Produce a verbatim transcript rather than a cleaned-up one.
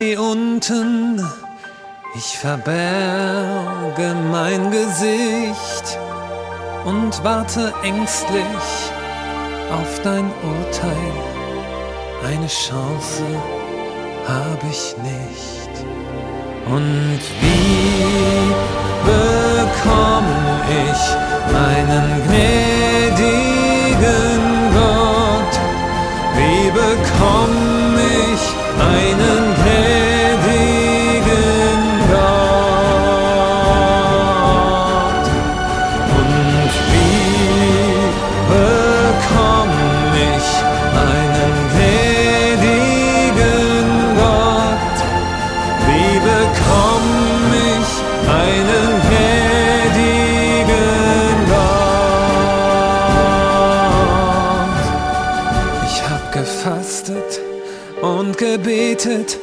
Unten, ich verberge mein Gesicht und warte ängstlich auf dein Urteil. Eine Chance hab ich nicht. Und wie bekomm ich einen gnädigen Gott? Wie bekomm ich einen gnädigen Gott? Und wie bekomm ich einen gnädigen Gott? Wie bekomm ich einen gnädigen Gott? Ich hab gefastet und gebetet